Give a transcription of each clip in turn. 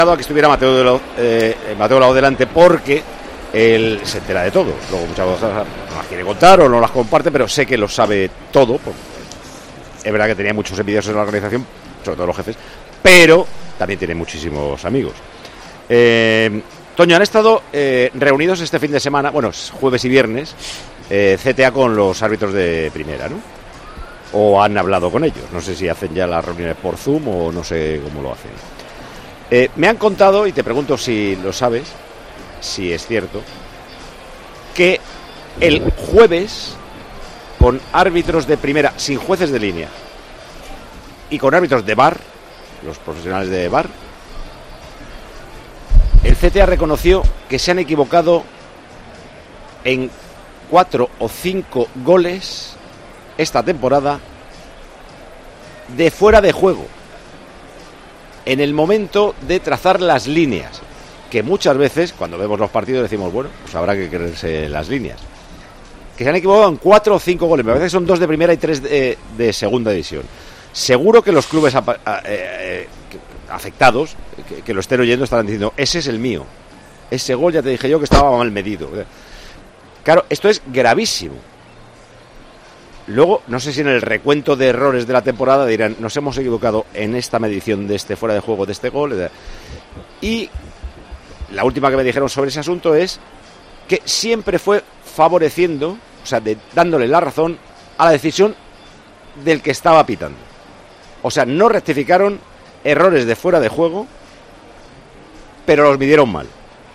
a que estuviera Mateo Lao delante porque él se entera de todo. Luego muchas cosas no las quiere contar o no las comparte, pero sé que lo sabe todo. Es verdad que tenía muchos envidiosos en la organización, sobre todo los jefes, pero también tiene muchísimos amigos. Toño, han estado reunidos este fin de semana, bueno, jueves y viernes, CTA con los árbitros de primera, ¿no? O han hablado con ellos. No sé si hacen ya las reuniones por Zoom o no sé cómo lo hacen. Me han contado, y te pregunto si lo sabes, si es cierto, que el jueves, con árbitros de primera, sin jueces de línea, y con árbitros de VAR, los profesionales de VAR, el CTA reconoció que se han equivocado en 4 o 5 goles esta temporada de fuera de juego, en el momento de trazar las líneas, que muchas veces cuando vemos los partidos decimos, bueno, pues habrá que creerse las líneas, que se han equivocado en 4 o 5 goles, me parece que son 2 de primera y 3 de segunda división. Seguro que los clubes afectados que lo estén oyendo estarán diciendo, ese es el mío, ese gol ya te dije yo que estaba mal medido. Claro, esto es gravísimo. Luego, no sé si en el recuento de errores de la temporada dirán, nos hemos equivocado en esta medición de este fuera de juego, de este gol. Y la última que me dijeron sobre ese asunto es que siempre fue favoreciendo, o sea, dándole la razón a la decisión del que estaba pitando. O sea, no rectificaron errores de fuera de juego, pero los midieron mal.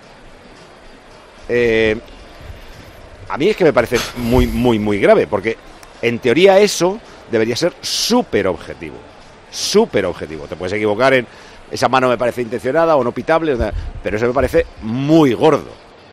A mí es que me parece muy, muy, muy grave, porque en teoría eso debería ser súper objetivo. Súper objetivo. Te puedes equivocar en esa mano me parece intencionada o no pitable, pero eso me parece muy gordo.